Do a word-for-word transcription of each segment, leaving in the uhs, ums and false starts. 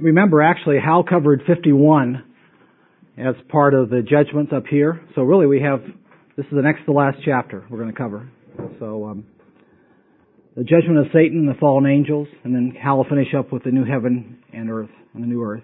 remember, actually, Hal covered fifty-one as part of the judgments up here. So really we have, this is the next to last chapter we're going to cover. So um, the judgment of Satan and the fallen angels, and then Hal will finish up with the new heaven and earth, and the new earth.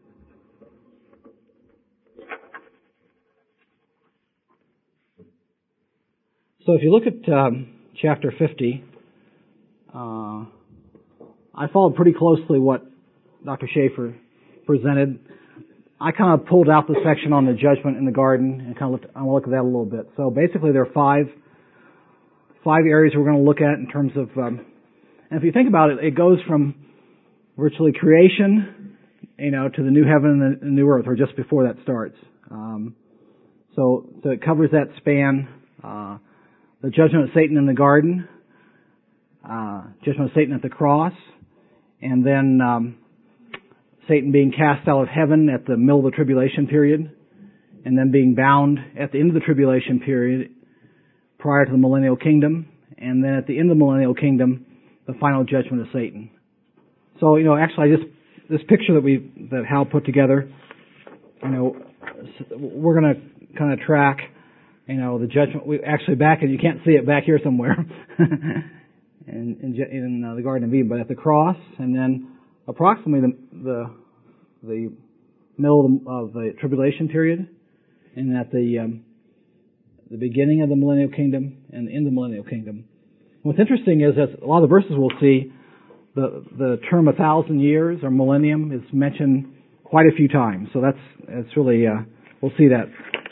So if you look at um, chapter fifty, uh, I followed pretty closely what Doctor Schaefer presented. I kind of pulled out the section on the judgment in the garden and kind of looked, I want to look at that a little bit. So basically there are five, five areas we're going to look at in terms of, um, and if you think about it, it goes from virtually creation, you know, to the new heaven and the new earth, or just before that starts. Um, so, so it covers that span, uh, the judgment of Satan in the garden, uh, judgment of Satan at the cross, and then, um, Satan being cast out of heaven at the middle of the tribulation period, and then being bound at the end of the tribulation period prior to the millennial kingdom, and then at the end of the millennial kingdom, the final judgment of Satan. So, you know, actually, I just this picture that we that Hal put together, you know, we're going to kind of track, you know, the judgment. We actually back, and you can't see it back here somewhere, in in, in uh, the Garden of Eden, but at the cross, and then approximately the, the the middle of the tribulation period, and at the um, the beginning of the millennial kingdom and in the millennial kingdom. What's interesting is that a lot of the verses we'll see, the the term a thousand years or millennium is mentioned quite a few times. So that's that's really uh, we'll see that.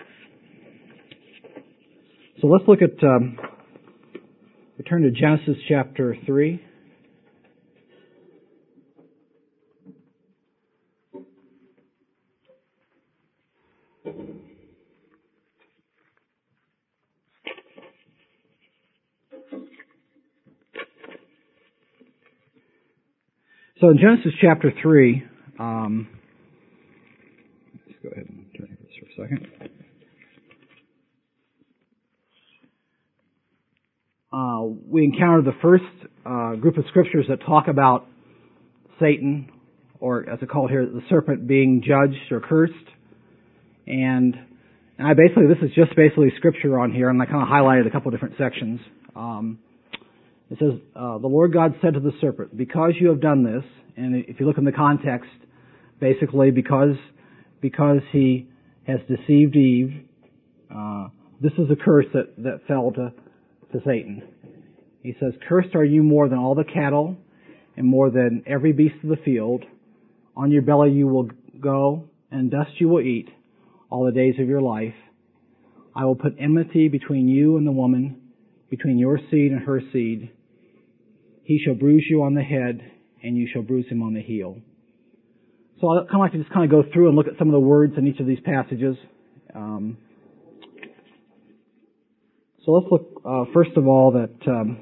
So let's look at um, we turn to Genesis chapter three. So in Genesis chapter three, um, let's go ahead and turn this for a second. Uh, we encounter the first uh, group of scriptures that talk about Satan, or as I call it here, the serpent being judged or cursed. And, and I basically, this is just basically scripture on here, and I kind of highlighted a couple of different sections. Um, It says, uh, the Lord God said to the serpent, because you have done this, and if you look in the context, basically because because he has deceived Eve, uh, this is a curse that, that fell to, to Satan. He says, cursed are you more than all the cattle and more than every beast of the field. On your belly you will go, and dust you will eat all the days of your life. I will put enmity between you and the woman, between your seed and her seed. He shall bruise you on the head, and you shall bruise him on the heel. So I'd kind of like to just kind of go through and look at some of the words in each of these passages. Um, so let's look, uh, first of all, that um,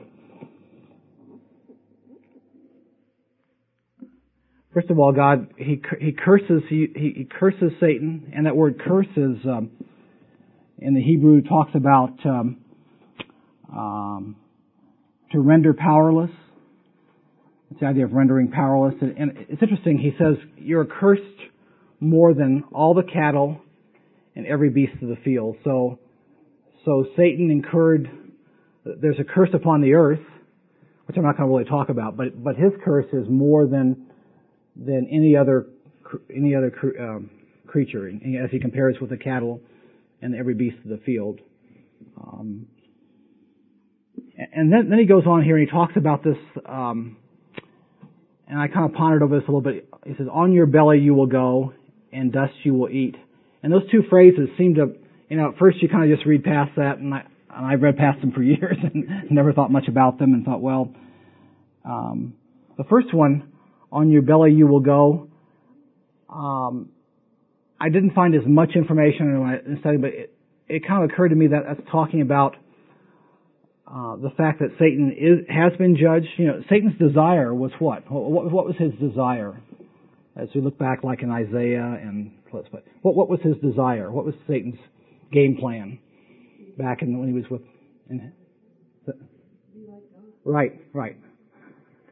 first of all, God he he curses he he curses Satan, and that word curse is um, in the Hebrew talks about um, um, to render powerless. It's the idea of rendering powerless. And it's interesting, he says, you're cursed more than all the cattle and every beast of the field. So, so Satan incurred, there's a curse upon the earth, which I'm not going to really talk about, but, but his curse is more than, than any other, any other um, creature, as he compares with the cattle and every beast of the field. Um, and then, then he goes on here and he talks about this, um, and I kind of pondered over this a little bit. He says, on your belly you will go, and dust you will eat. And those two phrases seem to, you know, at first you kind of just read past that, and I, and I've read past them for years and never thought much about them, and thought, well, um, the first one, on your belly you will go, um, I didn't find as much information in studying, but it, it kind of occurred to me that that's talking about Uh, the fact that Satan is, has been judged. You know, Satan's desire was what? What, what was his desire? As we look back, like in Isaiah and what, what was his desire? What was Satan's game plan back in when he was with? In, the, right, right.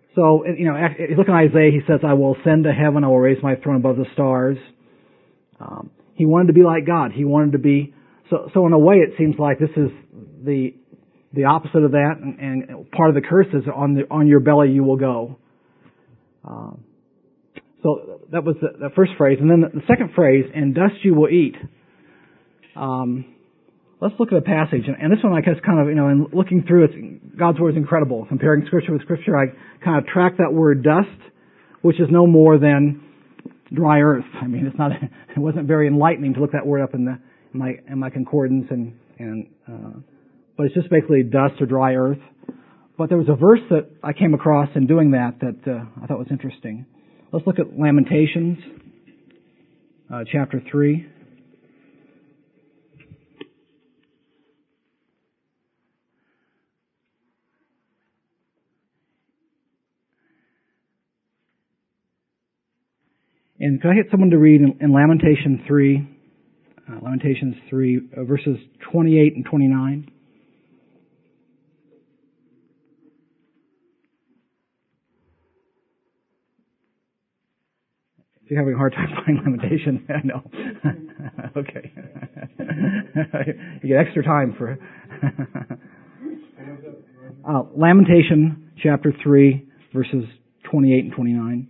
So, you know, if you look in Isaiah, he says, I will ascend to heaven, I will raise my throne above the stars. Um, he wanted to be like God. He wanted to be, so, so in a way it seems like this is the, the opposite of that, and, and part of the curse is on the, on your belly you will go. Um, so that was the, the first phrase. And then the, the second phrase, and dust you will eat. Um, let's look at a passage, and, and this one I guess kind of, you know, in looking through it, God's Word is incredible. Comparing Scripture with Scripture, I kind of track that word dust, which is no more than dry earth. I mean, it's not, it wasn't very enlightening to look that word up in the, in my, in my concordance, and, and, uh, but it's just basically dust or dry earth. But there was a verse that I came across in doing that that uh, I thought was interesting. Let's look at Lamentations, uh, chapter three. And could I get someone to read in, in Lamentation three, uh, Lamentations three, uh, verses twenty-eight and twenty-nine? If you're having a hard time finding Lamentation, I know. Okay. You get extra time for uh, Lamentation chapter three, verses twenty-eight and twenty-nine.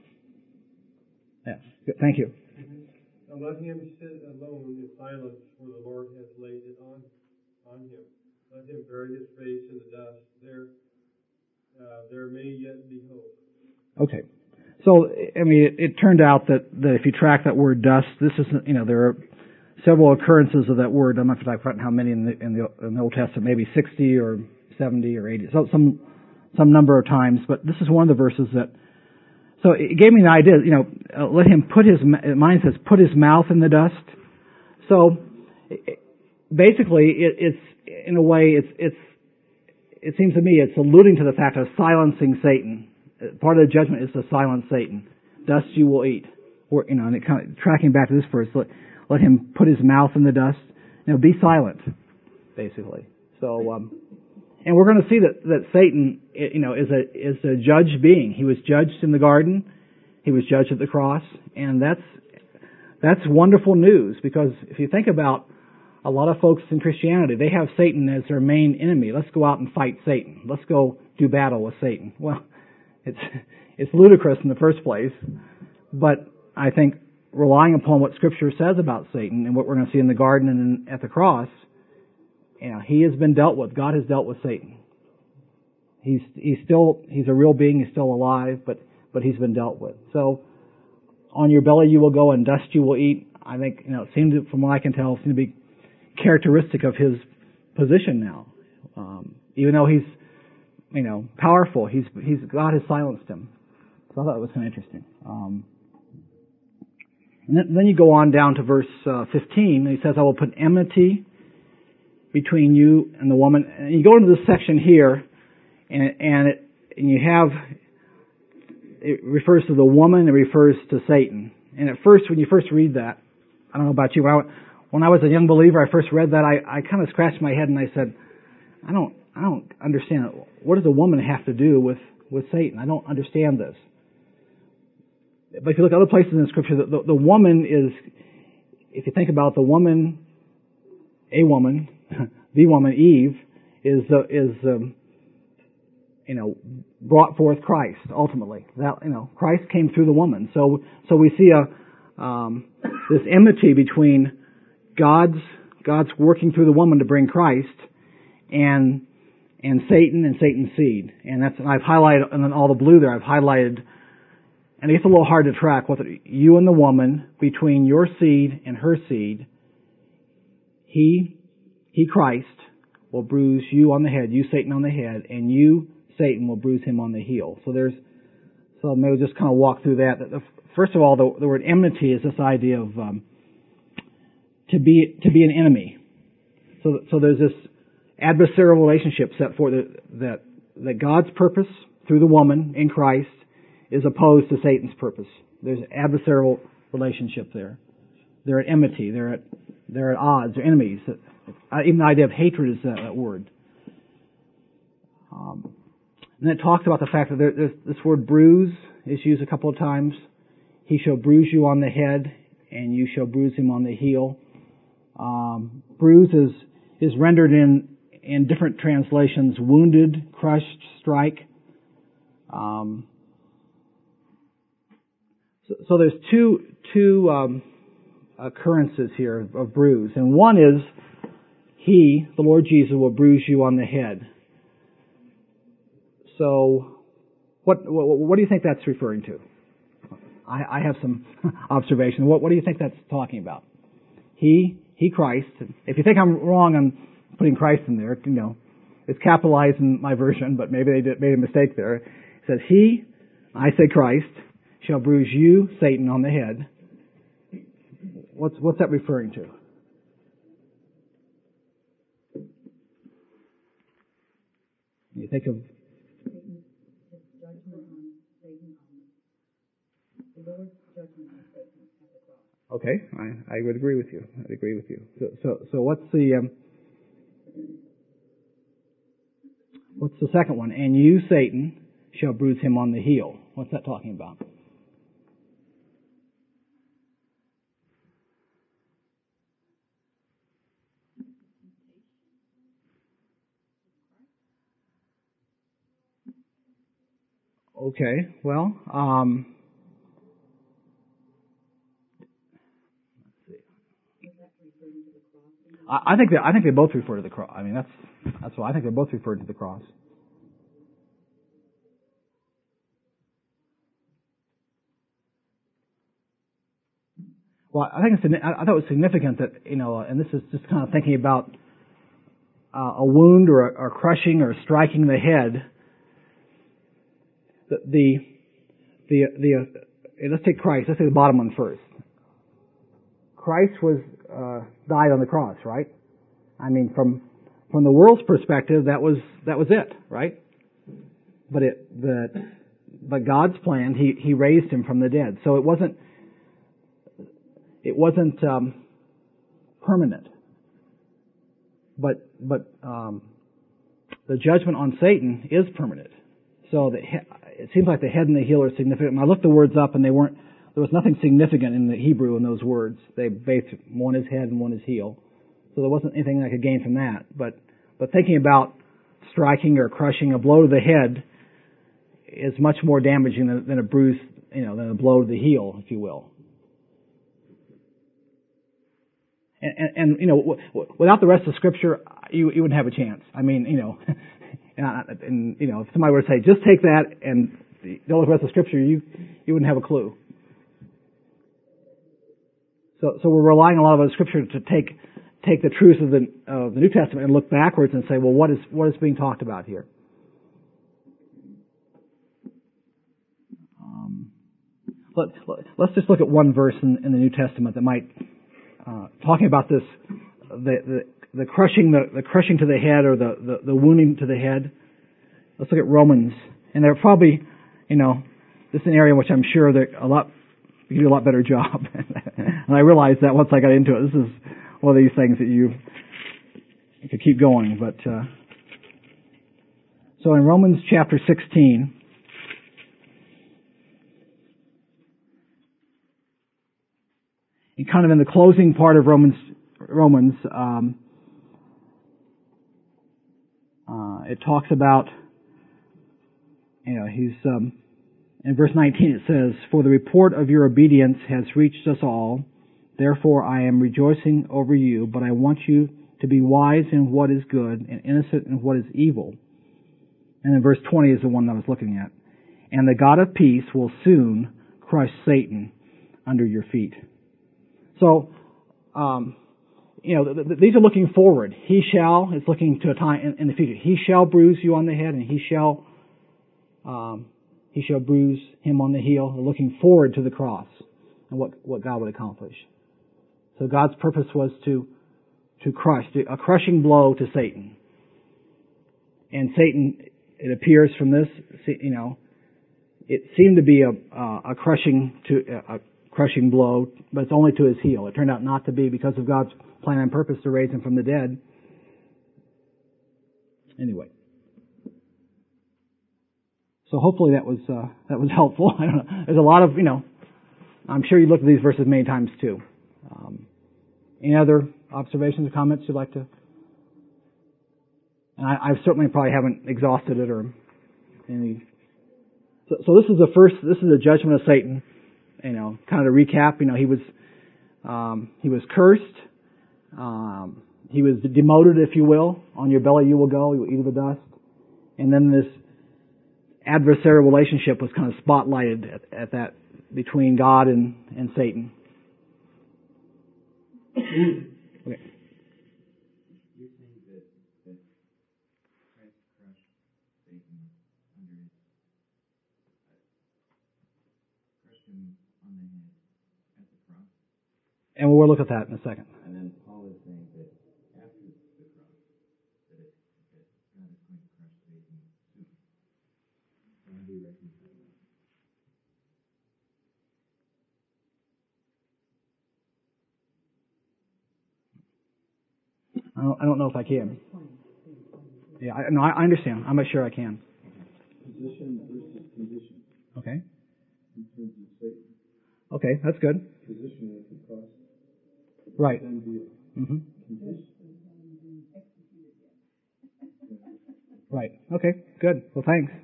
Yes. Good. Thank you. Now let him sit alone in silence, for the Lord has laid it on, on him. Let him bury his face in the dust. There, uh, there may yet be hope. Okay. So, I mean, it, it turned out that, that if you track that word dust, this is, you know, there are several occurrences of that word. I'm not sure how many in the, in the, in the Old Testament, maybe sixty or seventy or eighty, so some, some number of times, but this is one of the verses that, so it gave me an idea, you know, uh, let him put his, mine says, put his mouth in the dust. So, it, basically, it, it's, in a way, it's, it's, it seems to me it's alluding to the fact of silencing Satan. Part of the judgment is to silence Satan. Dust you will eat. Or, you know, and it kind of, tracking back to this verse, let, let him put his mouth in the dust. You know, be silent, basically. So, um, and we're going to see that, that Satan, you know, is a, is a judged being. He was judged in the garden. He was judged at the cross. And that's, that's wonderful news, because if you think about a lot of folks in Christianity, they have Satan as their main enemy. Let's go out and fight Satan. Let's go do battle with Satan. Well, It's it's ludicrous in the first place, but I think relying upon what Scripture says about Satan and what we're going to see in the garden and at the cross, you know, he has been dealt with. God has dealt with Satan. He's he's still he's a real being. He's still alive, but but he's been dealt with. So, on your belly you will go, and dust you will eat. I think, you know, it seems to, from what I can tell, it seems to be characteristic of his position now. Um, even though he's, you know, powerful, he's, he's, God has silenced him. So I thought it was kind of interesting. Um, and then, then you go on down to verse uh, fifteen, and he says, I will put enmity between you and the woman. And you go into this section here, and, and, it, and you have, it refers to the woman, it refers to Satan. And at first, when you first read that, I don't know about you, when I, when I was a young believer, I first read that, I, I kind of scratched my head and I said, I don't, I don't understand it. What does a woman have to do with, with Satan? I don't understand this. But if you look at other places in the Scripture, the, the, the woman is, if you think about the woman, a woman, the woman, Eve, is the, is um, you know, brought forth Christ ultimately. That, you know, Christ came through the woman. So so we see a um, this enmity between God's God's working through the woman to bring Christ, and and Satan and Satan's seed. And that's, and I've highlighted, and then all the blue there I've highlighted, and it's a little hard to track what the, you and the woman, between your seed and her seed, he he Christ will bruise you on the head, you Satan on the head, and you Satan will bruise him on the heel. So there's, so maybe we'll just kind of walk through that. First of all, the, the word enmity is this idea of um, to be to be an enemy. So so there's this adversarial relationship set forth that, that that God's purpose through the woman in Christ is opposed to Satan's purpose. There's an adversarial relationship there. They're at enmity. They're at they're at odds. They're enemies. Even the idea of hatred is that, that word. Um, And it talks about the fact that there, this word bruise is used a couple of times. He shall bruise you on the head, and you shall bruise him on the heel. Um, bruise is, is rendered in, in different translations, wounded, crushed, strike. Um, so, so there's two, two um, occurrences here of, of bruise. And one is, He, the Lord Jesus, will bruise you on the head. So, what, what, what do you think that's referring to? I, I have some observation. What, what do you think that's talking about? He, He, Christ. If you think I'm wrong on putting Christ in there, you know, it's capitalized in my version, but maybe they did, made a mistake there. It says, He, I say Christ, shall bruise you, Satan, on the head. What's, what's that referring to? You think of okay, I, I would agree with you. I'd agree with you. So, so, so what's the um, what's the second one? And you, Satan, shall bruise him on the heel. What's that talking about? Okay, well, um, I, I think they, I think they both refer to the cross. I mean, that's that's why I think they both refer to the cross. Well, I think it's, I thought it was significant that, you know, and this is just kind of thinking about uh, a wound or a or crushing or striking the head. The the the, the uh, let's take Christ. Let's take the bottom one first. Christ was uh, died on the cross, right? I mean, from from the world's perspective, that was that was it, right? But it the but God's plan, he he raised him from the dead, so it wasn't it wasn't um, permanent. But but um, the judgment on Satan is permanent. So the, it seems like the head and the heel are significant. And I looked the words up, and they weren't. There was nothing significant in the Hebrew in those words. They both one is head and one is heel. So there wasn't anything I could gain from that. But but thinking about striking or crushing, a blow to the head is much more damaging than, than a bruise, you know, than a blow to the heel, if you will. And, and, and you know, w- w- without the rest of Scripture, you, you wouldn't have a chance. I mean, you know, and, I, and you know, if somebody were to say, just take that and know the rest of Scripture, you you wouldn't have a clue. So, so we're relying a lot on Scripture to take take the truth of the of the New Testament and look backwards and say, well, what is what is being talked about here? Um, let, let's just look at one verse in, in the New Testament that might. Uh, talking about this, the, the the crushing the, the crushing to the head or the, the, the wounding to the head. Let's look at Romans, and they're probably, you know, this is an area in which I'm sure that a lot you can do a lot better job. And I realized that once I got into it. This is one of these things that you, you could keep going. But uh, so in Romans chapter sixteen. And kind of in the closing part of Romans, Romans, um, uh, it talks about, you know, he's um, in verse nineteen. It says, "For the report of your obedience has reached us all. Therefore, I am rejoicing over you. But I want you to be wise in what is good and innocent in what is evil." And then verse twenty is the one that I was looking at. "And the God of peace will soon crush Satan under your feet." So, um, you know, th- th- these are looking forward. He shall is looking to a time in, in the future. He shall bruise you on the head, and he shall, um, he shall bruise him on the heel. They're looking forward to the cross and what, what God would accomplish. So God's purpose was to to crush, to, a crushing blow to Satan. And Satan, it appears from this, you know, it seemed to be a uh, a crushing to a crushing blow, but it's only to his heel. It turned out not to be because of God's plan and purpose to raise him from the dead. Anyway. So hopefully that was uh, that was helpful. I don't know. There's a lot of, you know, I'm sure you looked at these verses many times too. Um, any other observations or comments you'd like to? And I, I certainly probably haven't exhausted it or any. So, so this is the first. This is the judgment of Satan. You know, kind of to recap. You know, he was um, he was cursed. Um, he was demoted, if you will. On your belly you will go. You will eat of the dust. And then this adversarial relationship was kind of spotlighted at, at that between God and, and Satan. Okay. You're saying that, that Christ crushed Satan under his, uh, crushed him on the head at the cross. And we'll look at that in a second. And then Paul is saying that after the cross, that, it, that God is going to crush Satan soon. So how do you reconcile that? I don't, I don't know if I can. Yeah, I, no, I understand. I'm not sure I can. Position versus condition. Okay. In terms of Satan. Okay, that's good. Position at the cross. Right. Then the Mm-hmm. condition. Right. Okay, good. Well, thanks.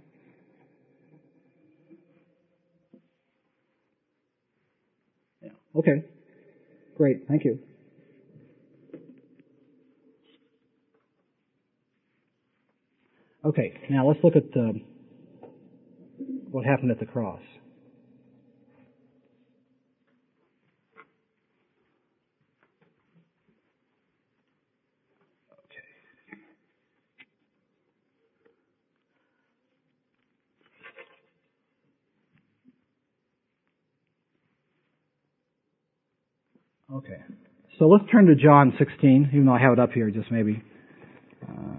Yeah. Okay. Great. Thank you. Okay, now let's look at uh, what happened at the cross. Okay. Okay. So let's turn to John sixteen, even though I have it up here, just maybe. Uh,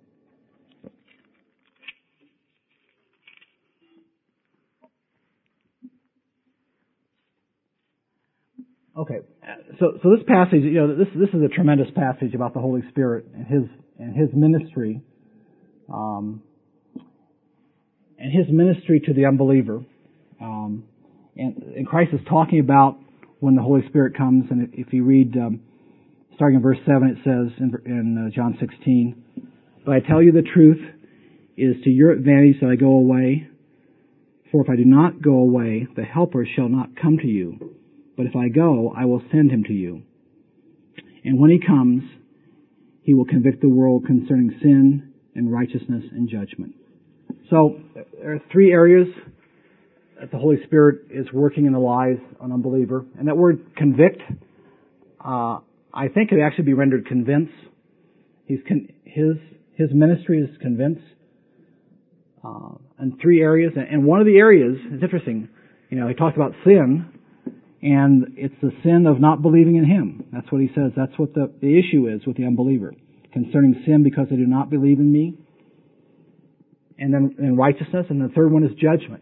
Okay, so so this passage, you know, this this is a tremendous passage about the Holy Spirit and his and his ministry, um, and his ministry to the unbeliever, um, and, and Christ is talking about when the Holy Spirit comes. And if you read, um, starting in verse seven, it says in, in uh, John sixteen, "But I tell you the truth, it is to your advantage that I go away. For if I do not go away, the Helper shall not come to you. But if I go, I will send him to you. And when he comes, he will convict the world concerning sin and righteousness and judgment." So there are three areas that the Holy Spirit is working in the lives of an unbeliever. And that word convict, uh, I think it actually be rendered convince. He's con- his his ministry is convince. Uh, in three areas. And one of the areas, it's interesting, you know, he talked about sin. And it's the sin of not believing in him. That's what he says. That's what the, the issue is with the unbeliever. Concerning sin because they do not believe in me. And then and righteousness. And the third one is judgment.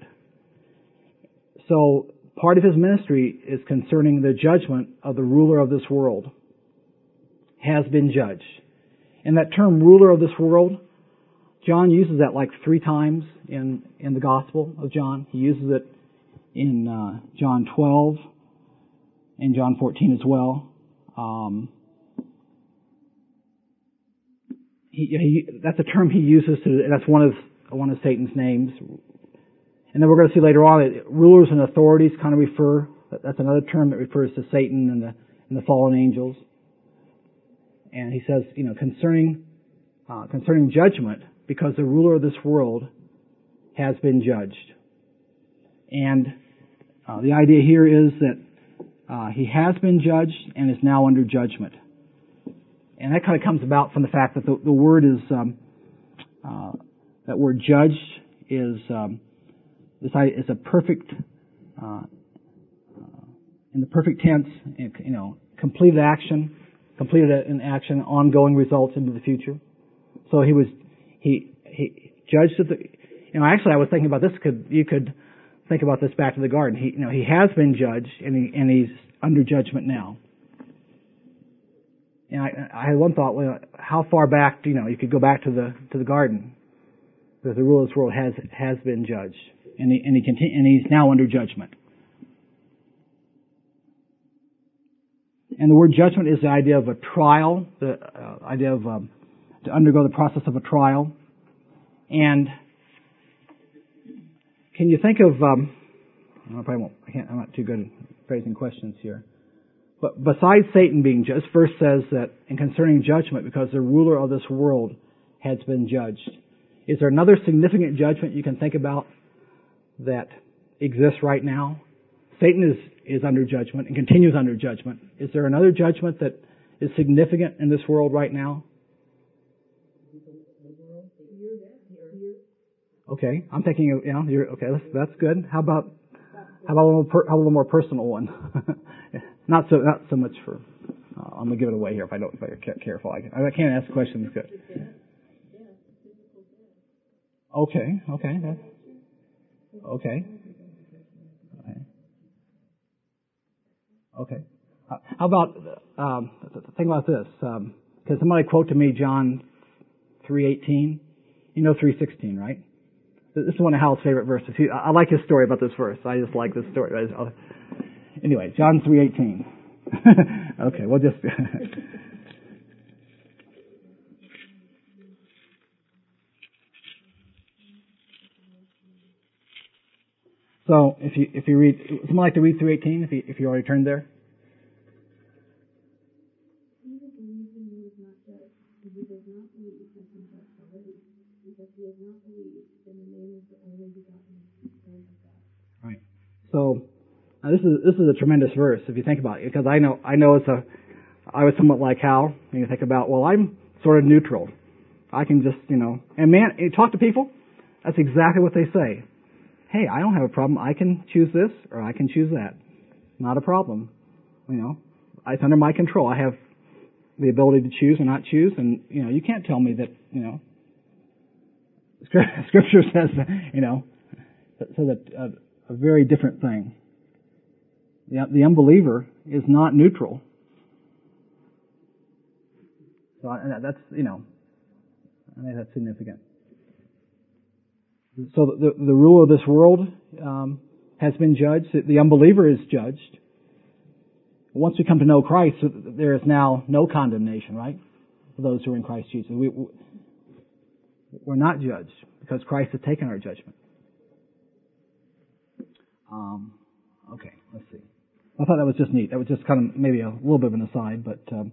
So part of his ministry is concerning the judgment of the ruler of this world. Has been judged. And that term ruler of this world, John uses that like three times in, in the Gospel of John. He uses it in uh, John twelve. In John fourteen as well. Um, he, he, that's a term he uses to, that's one of, one of Satan's names. And then we're going to see later on that rulers and authorities kind of refer, that's another term that refers to Satan and the, and the fallen angels. And he says, you know, concerning, uh, concerning judgment, because the ruler of this world has been judged. And uh, the idea here is that Uh, he has been judged and is now under judgment. And that kind of comes about from the fact that the, the word is, um, uh, that word judged is, um, this is a perfect, uh, uh, in the perfect tense, you know, completed action, completed an action, ongoing results into the future. So he was, he, he judged at the, you know, actually I was thinking about this, could, you could, think about this back to the garden. He, you know, he has been judged, and, he, and he's under judgment now. And I, I had one thought: well, how far back? You know, you could go back to the to the garden. that the ruler of this world has has been judged, and he and he continue, and he's now under judgment. And the word judgment is the idea of a trial, the uh, idea of um, to undergo the process of a trial. And can you think of? Um, I probably won't. I can't. I'm not too good at phrasing questions here. But besides Satan being judged, verse says that, and concerning judgment, because the ruler of this world has been judged. Is there another significant judgment you can think about that exists right now? Satan is, is under judgment and continues under judgment. Is there another judgment that is significant in this world right now? Okay, I'm thinking of, you know, you're, okay, that's, that's good. How about, how about a little, per, how about a little more personal one? not so, not so much for, uh, I'm gonna give it away here if I don't, if I'm careful. I, I can't ask questions good. Okay, okay, that's, okay. Okay. Uh, how about, um, think about this. Um, can somebody quote to me John three eighteen? You know three sixteen, right? This is one of Hal's favorite verses. He, I like his story about this verse. I just like this story. Anyway, John three eighteen. Okay, we'll just... So, if you if you read, someone like to read through eighteen, if you if you already turned there. Right. So, now this is this is a tremendous verse if you think about it, because I know I know it's a I was somewhat like Hal, and you think about, well, I'm sort of neutral. I can just you know, and man, you talk to people, that's exactly what they say. Hey, I don't have a problem. I can choose this or I can choose that. Not a problem. You know, it's under my control. I have the ability to choose or not choose, and you know, you can't tell me that. You know, Scripture says, you know, says a, a, a very different thing. The, the unbeliever is not neutral. So that's you know, I think that's significant. So the, the ruler of this world um, has been judged. The unbeliever is judged. Once we come to know Christ, there is now no condemnation, right? For those who are in Christ Jesus. We, we're not judged because Christ has taken our judgment. Um, okay, let's see. I thought that was just neat. That was just kind of maybe a little bit of an aside, but... Um,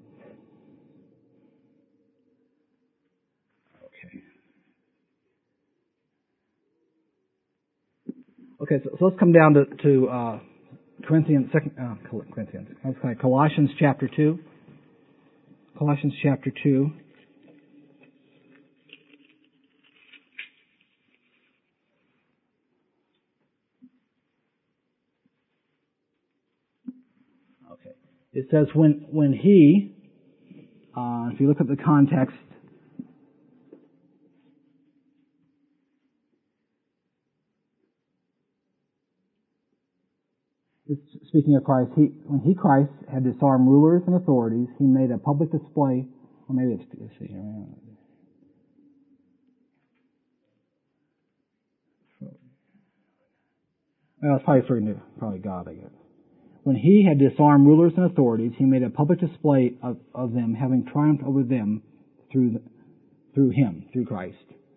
Okay, so, so let's come down to, to uh, Corinthians, second, uh, Corinthians, okay, Colossians chapter two. Colossians chapter two. Okay, it says when when he, uh, if you look at the context. Speaking of Christ, he, when he, Christ, had disarmed rulers and authorities, he made a public display, or maybe it's, let's see here. Well, it's probably referring to probably God, I guess. When he had disarmed rulers and authorities, he made a public display of, of them, having triumphed over them through the, through him, through Christ.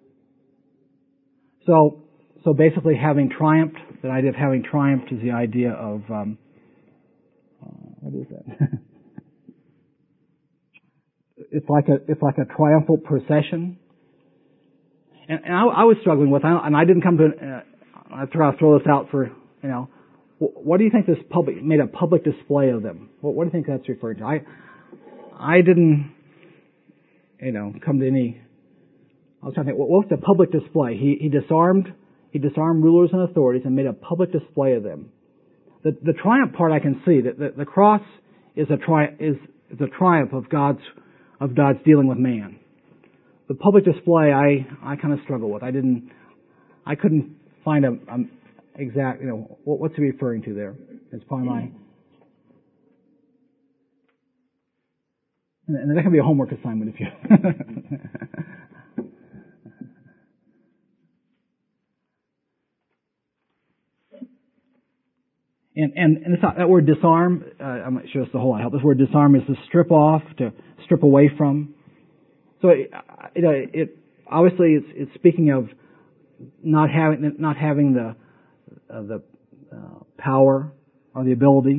So, so basically, having triumphed, the idea of having triumphed is the idea of um, uh, what is that? It's like a it's like a triumphal procession. And, and I, I was struggling with, and I didn't come to. Uh, I try to throw this out for you know. What do you think this public made a public display of them? What, what do you think that's referring to? I I didn't you know come to any. I was trying to think. What was the public display? He he disarmed he disarmed rulers and authorities and made a public display of them. The the triumph part I can see that the, the cross is a tri is is a triumph of God's of God's dealing with man. The public display I I kind of struggle with. I didn't I couldn't find a, a exact, you know, what, what's he referring to there? It's probably my... And that can be a homework assignment if you... And, and, and it's not, that word disarm, uh, I'm not sure it's the whole I help. This word disarm is to strip off, to strip away from. So it, it, it obviously it's, it's speaking of not having not having the uh, the uh, power or the ability.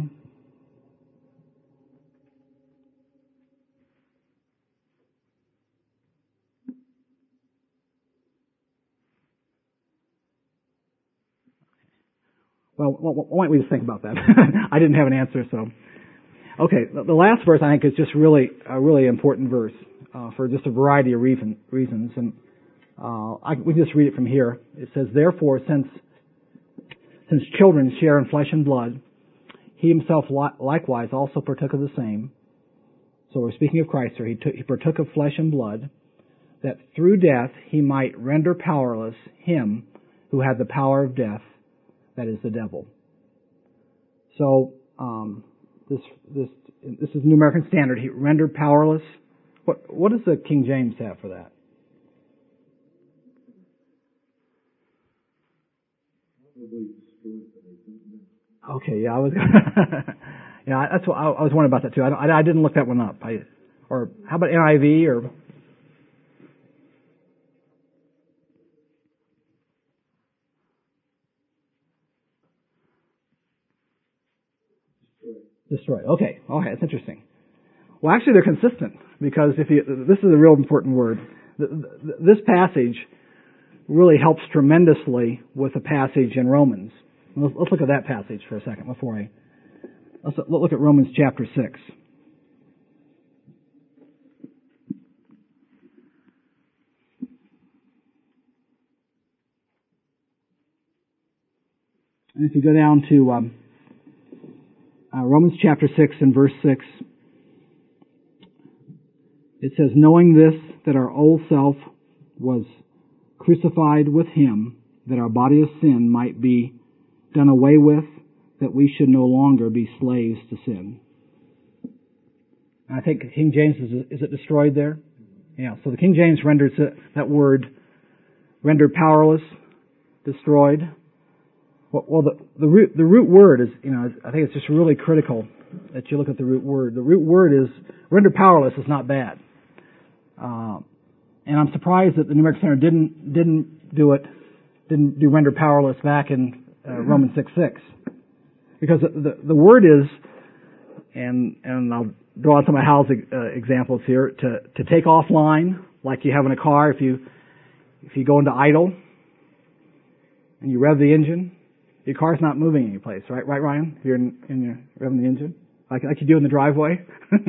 Well, why don't we just think about that? I didn't have an answer, so. Okay, the last verse I think is just really a really important verse uh, for just a variety of reason, reasons, and uh, I, we can just read it from here. It says, "Therefore, since since children share in flesh and blood, he himself li- likewise also partook of the same." So we're speaking of Christ here. He, took, he partook of flesh and blood, that through death he might render powerless him who had the power of death, that is the devil. So um, this this this is New American Standard. He rendered powerless. What what does the King James have for that? Okay, yeah, I was. yeah, that's what I, I was wondering about that too. I, I, I didn't look that one up. I, or how about N I V or? Destroyed. Okay. Okay, that's interesting. Well, actually, they're consistent because if you, this is a real important word. This passage really helps tremendously with the passage in Romans. Let's look at that passage for a second before I. Let's look at Romans chapter six. And if you go down to um, uh, Romans chapter six and verse six, it says, "Knowing this, that our old self was crucified with him, that our body of sin might be done away with, that we should no longer be slaves to sin." I think King James, is, is it destroyed there? Yeah, so the King James renders it, that word, rendered powerless, destroyed. Well, well the, the root the root word is, you know, I think it's just really critical that you look at the root word. The root word is, rendered powerless is not bad. Uh, and I'm surprised that the New American Standard didn't, didn't do it, didn't do render powerless back in uh, Romans six six. Because the, the, the word is, and and I'll draw on some of Hal's uh, examples here, to, to take offline, like you have in a car. If you if you go into idle and you rev the engine, your car's not moving any place, right? Right, Ryan? You're in, in your revving the engine, like like you do in the driveway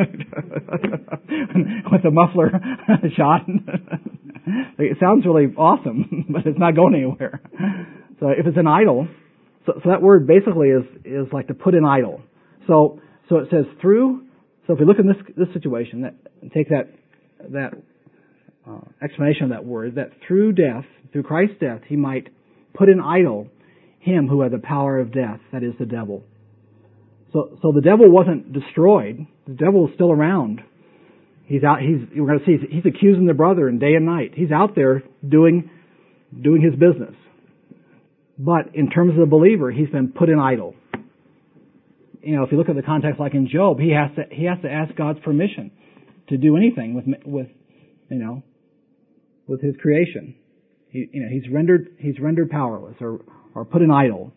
with the muffler shot. It sounds really awesome, but it's not going anywhere. So if it's an idle. So, so that word basically is, is like to put in idle. So, so it says through, so if we look in this, this situation, that, and take that, that, uh, explanation of that word, that through death, through Christ's death, he might put in idle him who had the power of death, that is the devil. So, so the devil wasn't destroyed. The devil is still around. He's out, he's, we're going to see, he's accusing the brethren day and night. He's out there doing, doing his business. But in terms of the believer, he's been put in idle. You know, if you look at the context like in Job, he has to he has to ask God's permission to do anything with with you know with his creation. He you know he's rendered he's rendered powerless or or put in idle.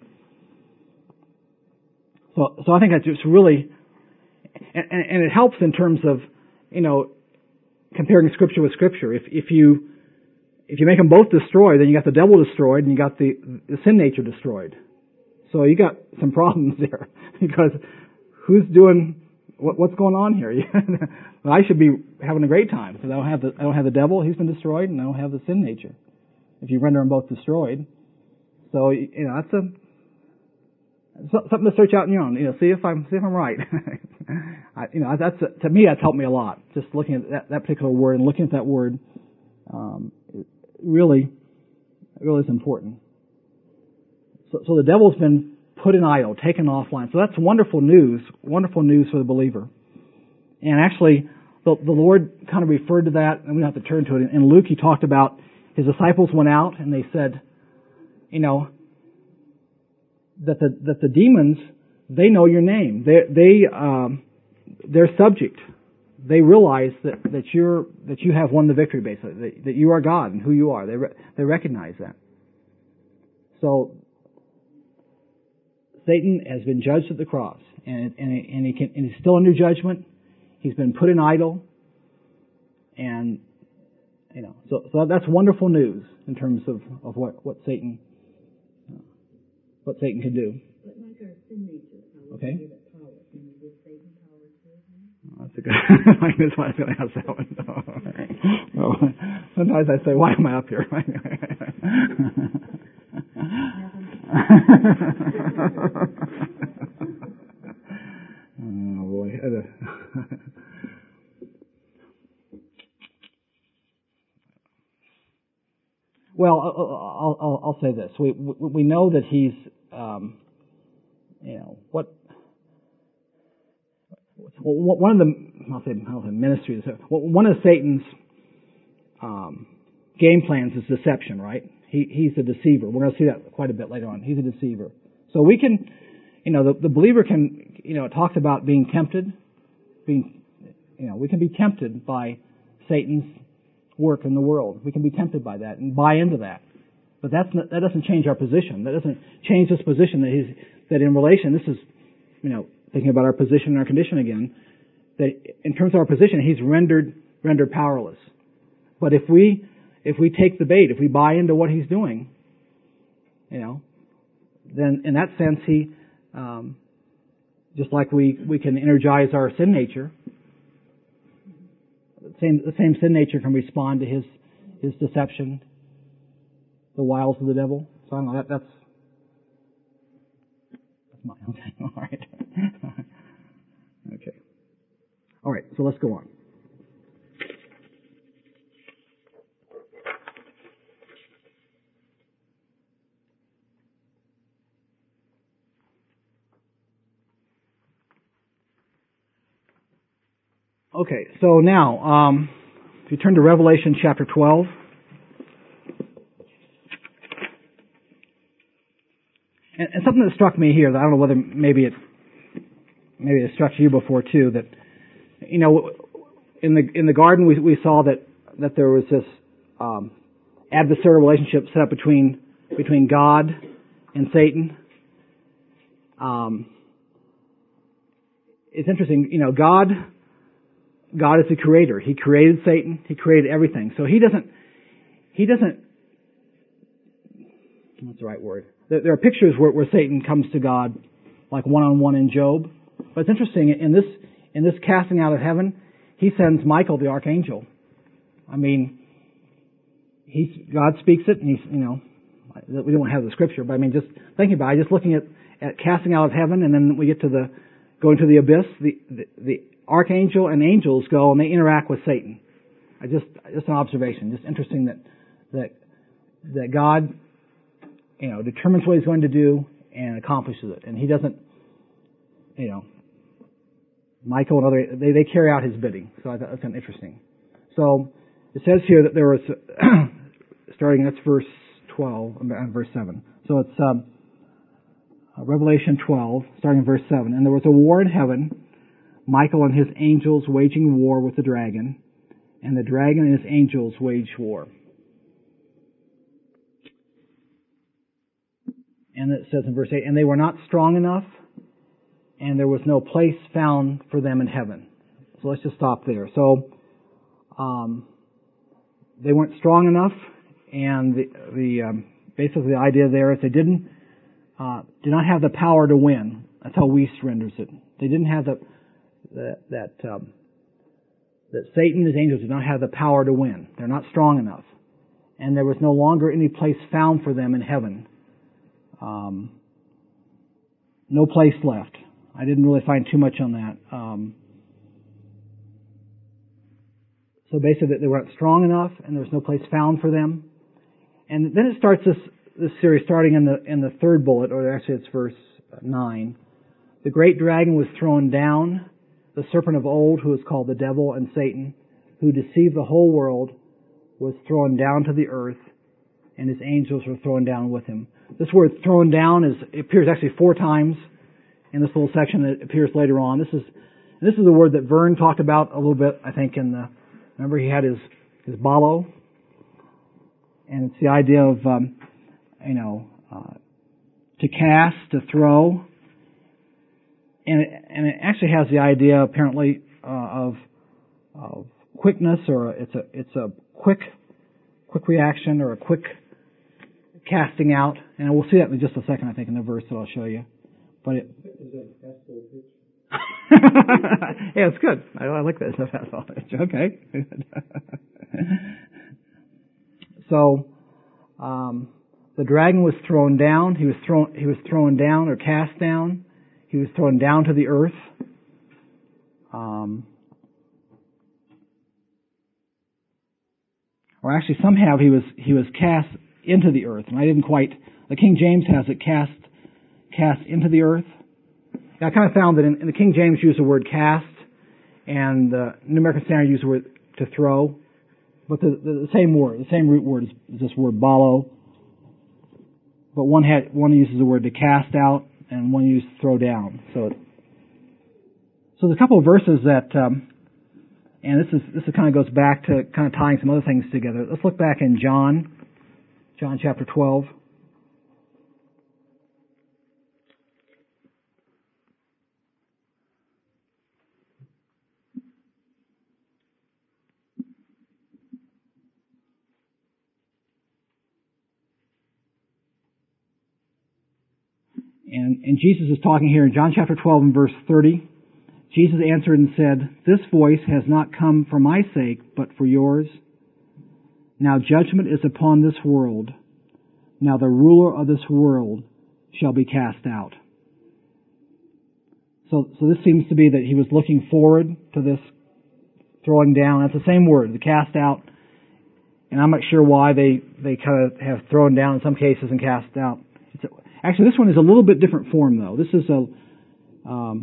So so I think that's just really and, and it helps in terms of you know comparing Scripture with Scripture. If if you If you make them both destroyed, then you got the devil destroyed and you got the, the sin nature destroyed. So you got some problems there because who's doing what, what's going on here? Well, I should be having a great time because I don't have the I don't have the devil; he's been destroyed, and I don't have the sin nature. If you render them both destroyed, so you know that's a something to search out on your own. You know, see if I'm see if I'm right. I, you know, that's to me that's helped me a lot. Just looking at that, that particular word and looking at that word. Um, Really, really is important. So, so the devil's been put in idle, taken offline. So that's wonderful news, wonderful news for the believer. And actually, the, the Lord kind of referred to that, and we don't have to turn to it. In Luke, he talked about his disciples went out and they said, you know, that the that the demons they know your name. They, they, um, they're subject. They realize that, that you're, that you have won the victory, basically, that, that you are God and who you are. They, re, they recognize that. So, Satan has been judged at the cross, and, and, and, he can, and he's still under judgment. He's been put in idol, and, you know, so, so that's wonderful news in terms of, of what, what Satan, uh, what Satan can do. But like our sin nature, how we Okay. give it power. Can we give Satan power too? That's a good. I just want to ask that one. No. Sometimes I say, "Why am I up here?" Oh boy. Well, I'll, I'll, I'll say this: we we know that he's, um, you know, what. One of the, I'll say, I'll say ministries, one of Satan's um, game plans is deception, right? He, he's a deceiver. We're going to see that quite a bit later on. He's a deceiver. So we can, you know, the, the believer can, you know, it talks about being tempted, being, you know, we can be tempted by Satan's work in the world. We can be tempted by that and buy into that. But that's not, that doesn't change our position. That doesn't change this position that he's, that in relation, this is, you know, thinking about our position and our condition again, that in terms of our position, he's rendered rendered powerless. But if we if we take the bait, if we buy into what he's doing, you know, then in that sense, he um, just like we, we can energize our sin nature, the same the same sin nature can respond to his his deception, the wiles of the devil. So I don't know, that that's that's mine. Okay, all right. Okay. All right, so let's go on. Okay, so now, um, if you turn to Revelation chapter twelve, and, and something that struck me here, that I don't know whether maybe it maybe it struck you before too, that, you know, in the in the garden we we saw that that there was this um, adversarial relationship set up between between God and Satan. Um, it's interesting, you know, God. God is the creator. He created Satan. He created everything. So he doesn't, he doesn't, what's the right word? There, there are pictures where, where Satan comes to God like one-on-one in Job. But it's interesting, in this, in this casting out of heaven, he sends Michael, the archangel. I mean, he's, God speaks it, and he's, you know, we don't have the scripture, but I mean, just thinking about it, just looking at, at casting out of heaven, and then we get to the, going to the abyss, the, the, the archangel and angels go and they interact with Satan. I just, just an observation. Just interesting that, that, that God, you know, determines what he's going to do and accomplishes it. And he doesn't, you know, Michael and other, they, they carry out his bidding. So I thought that's kind of interesting. So it says here that there was, starting, that's verse twelve, verse seven. So it's, um, Revelation twelve, starting in verse seven. And there was a war in heaven, Michael and his angels waging war with the dragon, and the dragon and his angels waged war. And it says in verse eight, and they were not strong enough, and there was no place found for them in heaven. So let's just stop there. So, um, they weren't strong enough, and the, the um, basically the idea there is they didn't, uh, did not have the power to win. That's how Weiss renders it. They didn't have the that that um, that Satan and his angels did not have the power to win. They're not strong enough, and there was no longer any place found for them in heaven. Um, no place left. I didn't really find too much on that. Um, so basically, they weren't strong enough, and there was no place found for them. And then it starts this this series, starting in the in the third bullet, or actually it's verse nine. The great dragon was thrown down, the serpent of old, who is called the devil and Satan, who deceived the whole world, was thrown down to the earth, and his angels were thrown down with him. This word "thrown down" is it appears actually four times in this little section that appears later on. This is this is a word that Vern talked about a little bit, I think, in the, remember he had his, his balo, and it's the idea of, um, you know, uh, to cast, to throw, and it, and it actually has the idea, apparently, uh, of, of quickness, or it's a it's a quick quick reaction, or a quick casting out, and we'll see that in just a second, I think, in the verse that I'll show you. But it, yeah, it's good. I, I like that. It's a fastball pitch. Okay. So, um, the dragon was thrown down. He was thrown. He was thrown down or cast down. He was thrown down to the earth. Um, or actually, somehow he was he was cast into the earth, and I didn't quite. The King James has it cast cast into the earth. I kind of found that in, in the King James used the word cast, and the New American Standard used the word to throw, but the, the, the same word, the same root word is, is this word balo. But one had one uses the word to cast out, and one uses throw down. So, it, so there's a couple of verses that, um, and this is this is kind of goes back to kind of tying some other things together. Let's look back in John, John chapter twelve. And, and Jesus is talking here in John chapter twelve and verse thirty. Jesus answered and said, "This voice has not come for my sake, but for yours. Now judgment is upon this world. Now the ruler of this world shall be cast out." So, so this seems to be that he was looking forward to this throwing down. That's the same word, the cast out. And I'm not sure why they, they kind of have thrown down in some cases and cast out. It's a, Actually, this one is a little bit different form, though. This is a um,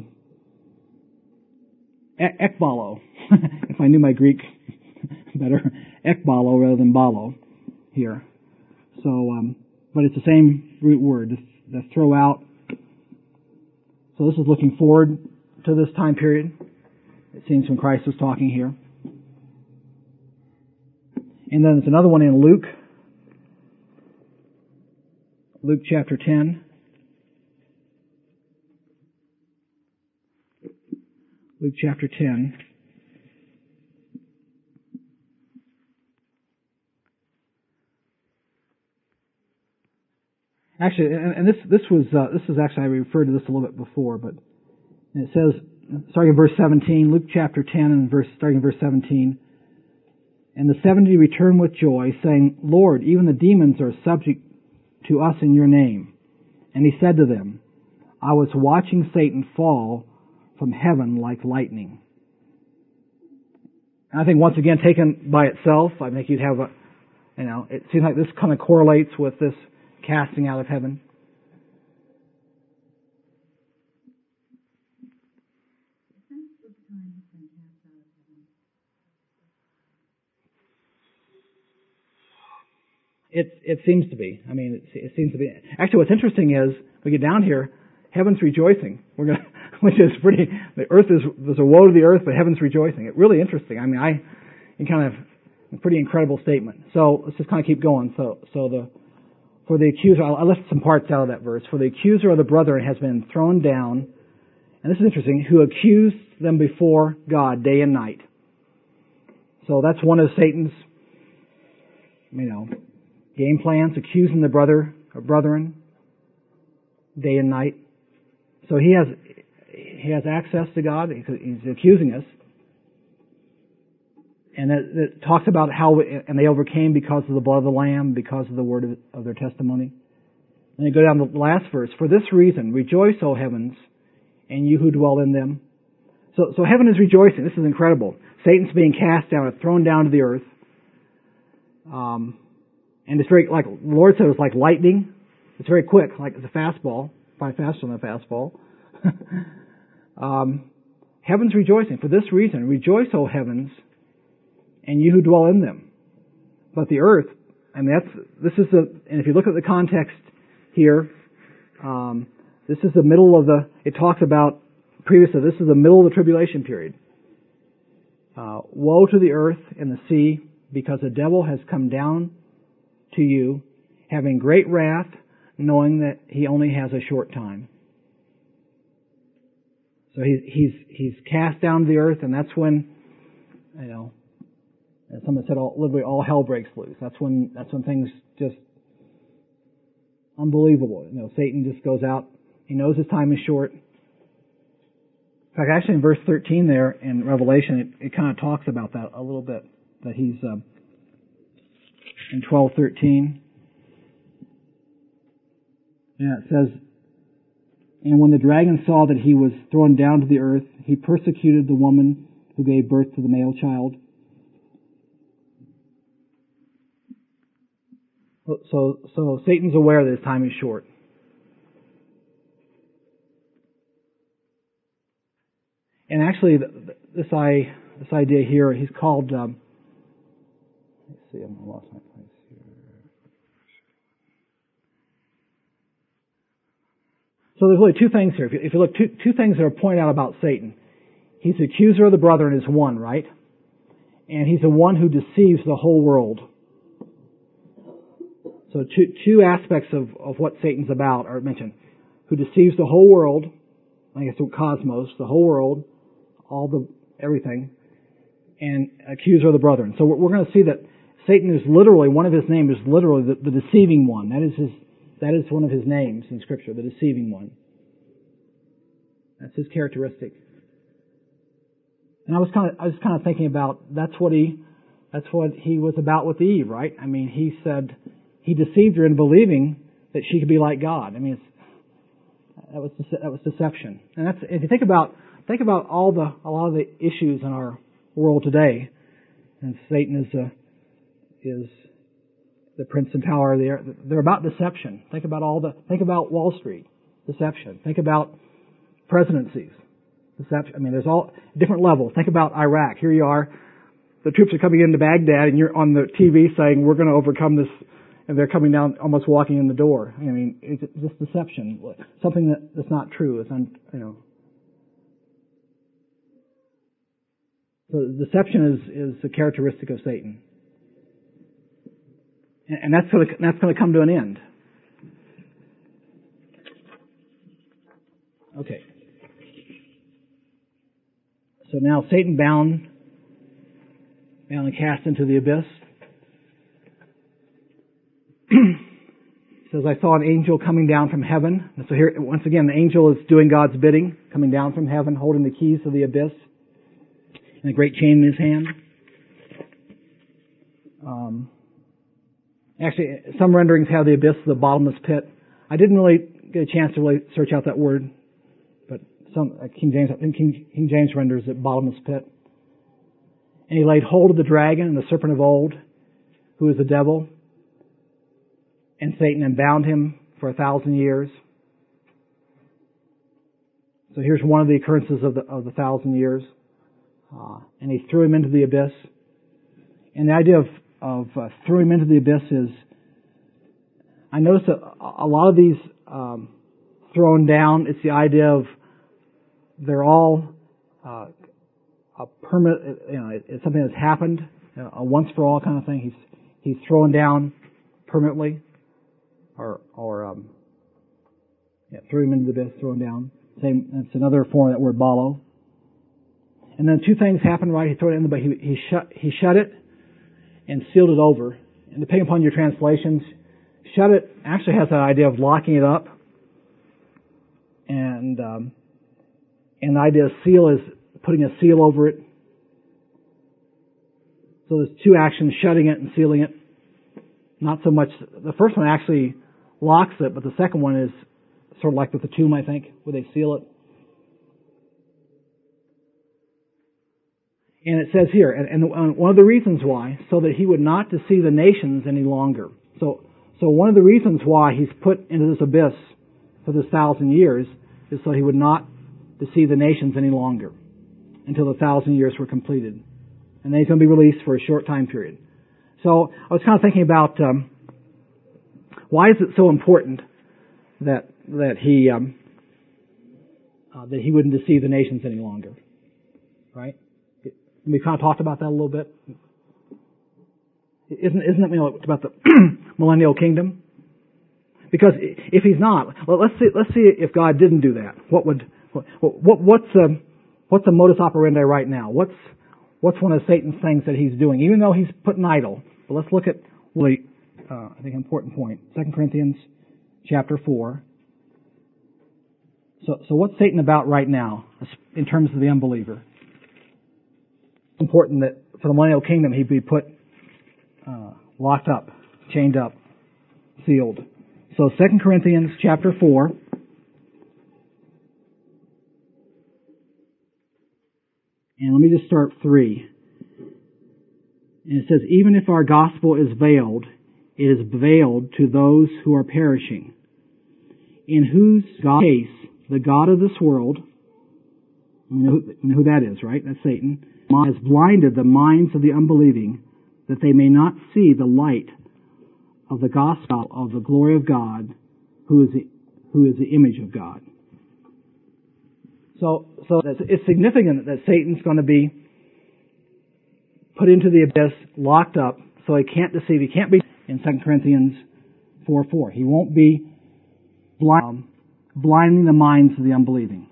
ekbalo. If I knew my Greek better, ekbalo rather than balo here. So, um, but it's the same root word, the throw out. So this is looking forward to this time period. It seems when Christ was talking here. And then there's another one in Luke. Luke chapter ten. Luke chapter ten. Actually, and, and this this was uh, this is actually I referred to this a little bit before, but it says starting in verse seventeen, Luke chapter ten and verse starting in verse seventeen. And the seventy returned with joy, saying, "Lord, even the demons are subject to us in your name." And he said to them, "I was watching Satan fall from heaven like lightning." And I think once again, taken by itself, I think you'd have a, you know, it seems like this kind of correlates with this casting out of heaven. It it seems to be. I mean, it, it seems to be. Actually, what's interesting is we get down here, heaven's rejoicing. We're gonna, which is pretty. The earth is there's a woe to the earth, but heaven's rejoicing. It's really interesting. I mean, I, you kind of a pretty incredible statement. So let's just kind of keep going. So so the for the accuser, I left some parts out of that verse. For the accuser of the brethren has been thrown down, and this is interesting. Who accused them before God day and night. So that's one of Satan's, you know, game plans, accusing the brother or brethren day and night. So he has he has access to God. He's accusing us, and it, it talks about how and they overcame because of the blood of the Lamb, because of the word of, of their testimony. And you go down to the last verse. For this reason, rejoice, O heavens, and you who dwell in them. So, so heaven is rejoicing. This is incredible. Satan's being cast down, thrown down to the earth. Um, and it's very, like the Lord said, it's like lightning. It's very quick, like it's a fastball. Probably faster than a fastball. um, heaven's rejoicing. For this reason, rejoice, O heavens, and you who dwell in them. But the earth, I mean, that's, this is the, and if you look at the context here, um, This is the middle of the, it talks about, previously, this is the middle of the tribulation period. Uh, woe to the earth and the sea, because the devil has come down to you, having great wrath, knowing that he only has a short time. So he's he's he's cast down to the earth, and that's when, you know, as someone said, all, literally all hell breaks loose. That's when that's when things just unbelievable. You know, Satan just goes out. He knows his time is short. In fact, actually, in verse thirteen there in Revelation, it, it kind of talks about that a little bit. That he's um, in twelve thirteen. Yeah, it says, and when the dragon saw that he was thrown down to the earth, he persecuted the woman who gave birth to the male child. So, so Satan's aware that his time is short. And actually, this I this idea here, he's called. Um, let's see, I'm lost my place here. So there's really two things here. If you, if you look, two, two things that are pointed out about Satan. He's the accuser of the brethren is one, right? And he's the one who deceives the whole world. So two, two aspects of, of what Satan's about are mentioned. Who deceives the whole world, I guess the cosmos, the whole world, all the, everything, and accuser of the brethren. So we're, we're going to see that Satan is literally, one of his names is literally the, the deceiving one. That is his, that is one of his names in Scripture, the deceiving one. That's his characteristic. And I was kind of, I was kind of thinking about, that's what he, that's what he was about with Eve, right? I mean, he said, he deceived her in believing that she could be like God. I mean, it's, that was that was deception. And that's, if you think about think about all the a lot of the issues in our world today, and Satan is a, is the prince and power of the air. They're about deception. Think about all the think about Wall Street, deception. Think about presidencies, deception. I mean, there's all different levels. Think about Iraq. Here you are, the troops are coming into Baghdad, and you're on the T V saying we're going to overcome this. And they're coming down, almost walking in the door. I mean, it's just deception. Something that, that's not true. It's un, you know. So deception is, is the characteristic of Satan, and, and that's going to that's going to come to an end. Okay. So now Satan bound, bound and cast into the abyss. It says, I saw an angel coming down from heaven. And so here, once again, the angel is doing God's bidding, coming down from heaven, holding the keys of the abyss, and a great chain in his hand. Um, actually, some renderings have the abyss, the bottomless pit. I didn't really get a chance to really search out that word, but some uh, King James, I think King, King James renders it bottomless pit. And he laid hold of the dragon and the serpent of old, who is the devil, and Satan, and bound him for a thousand years. So here's one of the occurrences of the of the thousand years. Uh, and he threw him into the abyss. And the idea of, of uh, threw him into the abyss is, I noticed that a lot of these um, thrown down, it's the idea of they're all uh, a permanent, you know, it's something that's happened, you know, a once for all kind of thing. He's he's thrown down permanently. Or, or um, yeah, threw him into the abyss, thrown down. Same. That's another form of that word, balo. And then two things happened, right? He threw it in, but he he shut he shut it and sealed it over. And depending upon your translations, shut it actually has that idea of locking it up, and um, and the idea of seal is putting a seal over it. So there's two actions: shutting it and sealing it. Not so much. The first one actually locks it, but the second one is sort of like with the tomb, I think, where they seal it. And it says here, and, and one of the reasons why, so that he would not deceive the nations any longer. So, so one of the reasons why he's put into this abyss for this thousand years is so he would not deceive the nations any longer until the thousand years were completed. And then he's going to be released for a short time period. So I was kind of thinking about um, why is it so important that that he um, uh, that he wouldn't deceive the nations any longer. Right? We kind of talked about that a little bit. Isn't isn't it, you know, about the millennial kingdom? Because if he's not, well, let's see let's see if God didn't do that. What would what, what what's the what's the modus operandi right now? What's what's one of Satan's things that he's doing? Even though he's put an idol. But let's look at really uh, I think an important point. Second Corinthians chapter four. So so what's Satan about right now in terms of the unbeliever? It's important that for the millennial kingdom he'd be put uh, locked up, chained up, sealed. So Second Corinthians chapter four. And let me just start three. And it says, even if our gospel is veiled, it is veiled to those who are perishing, in whose case the God of this world, we know, who, we know who that is, right? That's Satan, has blinded the minds of the unbelieving, that they may not see the light of the gospel of the glory of God, who is the, who is the image of God. So, so it's significant that Satan's going to be put into the abyss, locked up, so he can't deceive. He can't be in Second Corinthians four four. He won't be blind, um, blinding the minds of the unbelieving.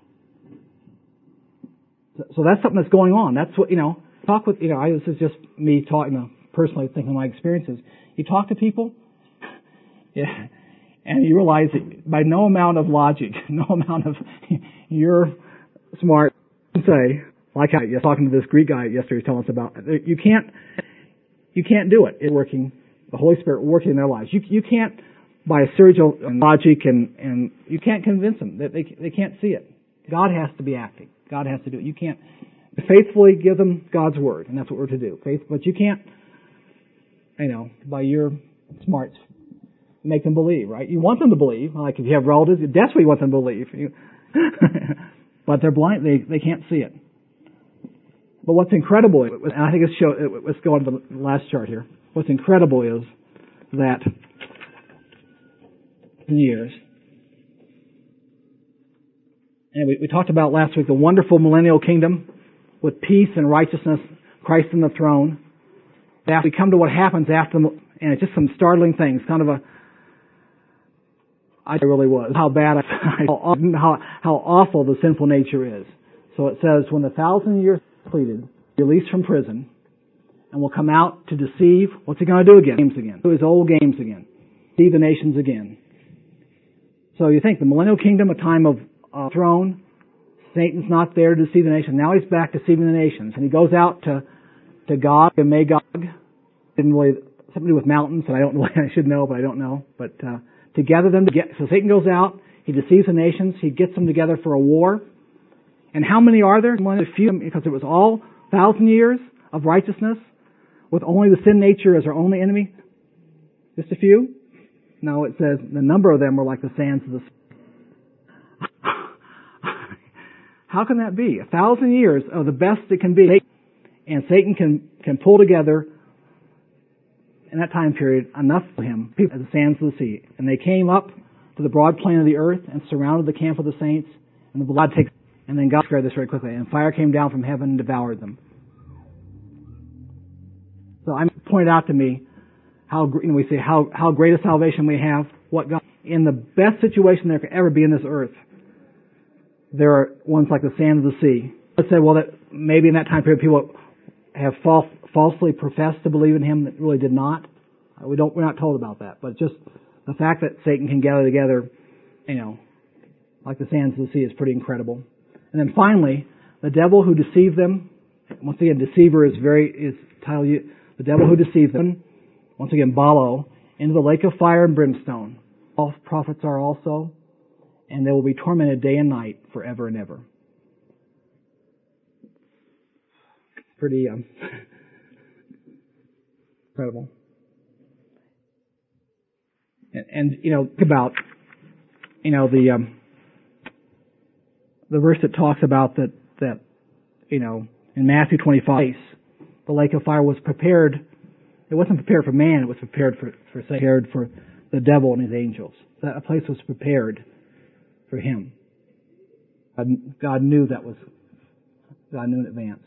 So, so that's something that's going on. That's what, you know, talk with, you know, I, this is just me talking, you know, personally thinking of my experiences. You talk to people, yeah, and you realize that by no amount of logic, no amount of you're smart, say, like I was talking to this Greek guy yesterday telling us about, you can't, you can't do it. It's working, the Holy Spirit working in their lives. You, you can't, by a surge of logic and, and you can't convince them that they, they can't see it. God has to be acting. God has to do it. You can't faithfully give them God's word, and that's what we're to do. Faith, but you can't, you know, by your smarts, make them believe, right? You want them to believe. Like if you have relatives, you desperately want them to believe. You, but they're blind. They they can't see it. But what's incredible, and I think it's show. Let's go on to the last chart here. What's incredible is that in years, and we, we talked about last week the wonderful millennial kingdom with peace and righteousness, Christ in the throne. After we come to what happens after, the, and it's just some startling things, kind of a, I really was, how bad, I, how, how awful the sinful nature is. So it says, when the thousand years completed, released from prison, and will come out to deceive, what's he going to do again? Games again. Do his old games again. Deceive the nations again. So you think, the millennial kingdom, a time of uh, throne, Satan's not there to deceive the nations. Now he's back deceiving the nations. And he goes out to to Gog and Magog. Didn't really, something to do with mountains, and I don't know, I should know, but I don't know. But uh, to gather them, to get, so Satan goes out, he deceives the nations, he gets them together for a war. And how many are there? A few, because it was all thousand years of righteousness, with only the sin nature as our only enemy. Just a few? No, it says the number of them were like the sands of the sea. How can that be? A thousand years of the best it can be. And Satan can, can pull together, in that time period, enough for him, people as the sands of the sea. And they came up to the broad plain of the earth and surrounded the camp of the saints. And the blood takes, and then God described this very quickly. And fire came down from heaven and devoured them. So I pointed out to me how, you know, we say how, how great a salvation we have, what God, in the best situation there could ever be in this earth. There are ones like the sand of the sea. Let's say, well, that maybe in that time period people have false, falsely professed to believe in him that really did not. We don't, we're not told about that. But just the fact that Satan can gather together, you know, like the sands of the sea is pretty incredible. And then finally, the devil who deceived them, once again, deceiver is very, is title, the devil who deceived them, once again, Balo, into the lake of fire and brimstone. False prophets are also, and they will be tormented day and night forever and ever. Pretty um, incredible. And, and, you know, think about, you know, the um, the verse that talks about that, that, you know, in Matthew twenty-five, the lake of fire was prepared. It wasn't prepared for man, it was prepared for, for prepared for the devil and his angels. That a place was prepared for him. God, God knew that was, God knew in advance.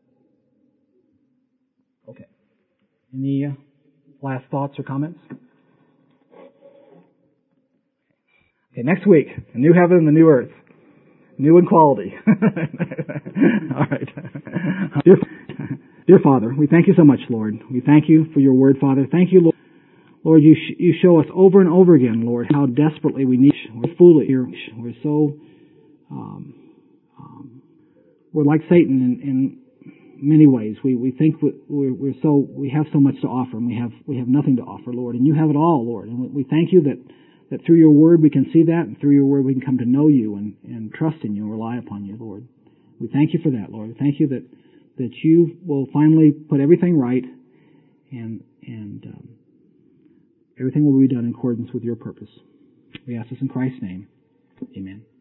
Okay. Any uh, last thoughts or comments? Okay, next week, a new heaven and a new earth. New in quality. All right. Dear, dear Father, we thank you so much, Lord. We thank you for your word, Father. Thank you, Lord. Lord, you sh- you show us over and over again, Lord, how desperately we need you. We're foolish. We're so, um, um, we're like Satan in, in many ways. We we think we're, we're so we have so much to offer, and we have we have nothing to offer, Lord. And you have it all, Lord. And we, we thank you that. That through your word we can see that, and through your word we can come to know you and, and trust in you and rely upon you, Lord. We thank you for that, Lord. Thank you that that you will finally put everything right, and and um, everything will be done in accordance with your purpose. We ask this in Christ's name. Amen.